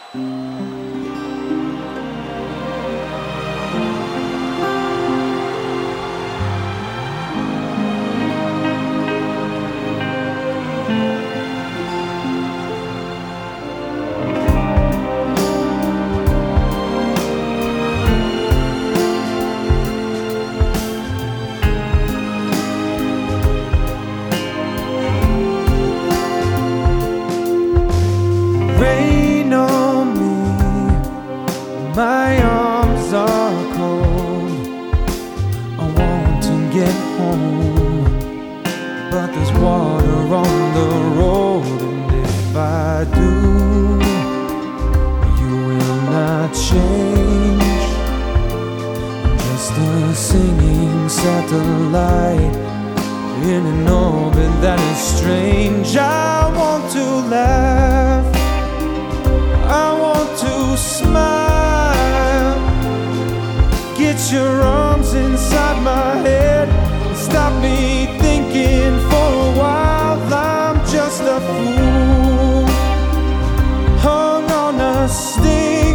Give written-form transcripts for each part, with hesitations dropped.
Rain on me, my arms are cold. I want to get home, but there's water on the road. And if I do, you will not change. Just a singing satellite in an orbit that is strange. I want to laugh, I want to smile. Get your arms inside my head and stop me thinking for a while. I'm just a fool, hung on a sting.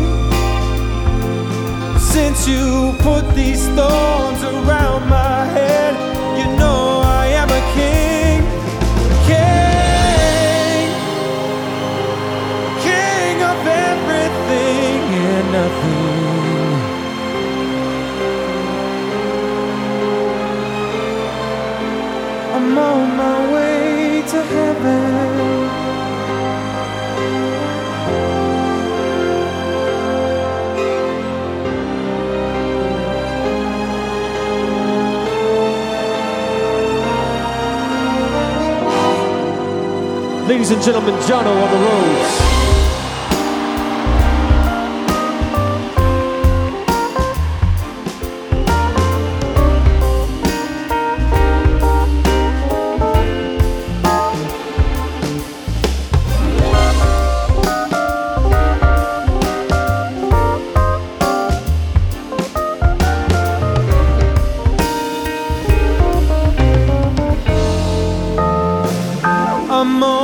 Since you put these thorns around my head, you know I am a king. King of everything and nothing. I'm on my way to heaven. Ladies and gentlemen, Jono on the roads. I'm on